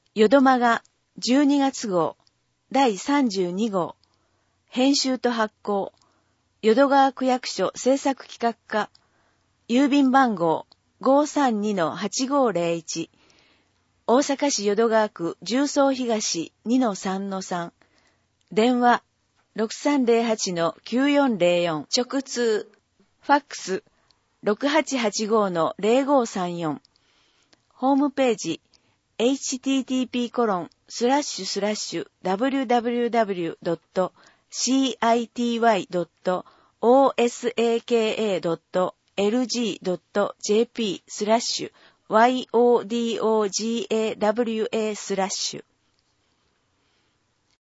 ヨドマガ12月号第32号編集と発行淀川区役所制作企画課郵便番号 532-8501 大阪市淀川区十三東 2-3-3 電話 6308-9404 直通ファックス 6885-0534 ホームページhttp://www.city.osaka.lg.jp/YODOGAWA/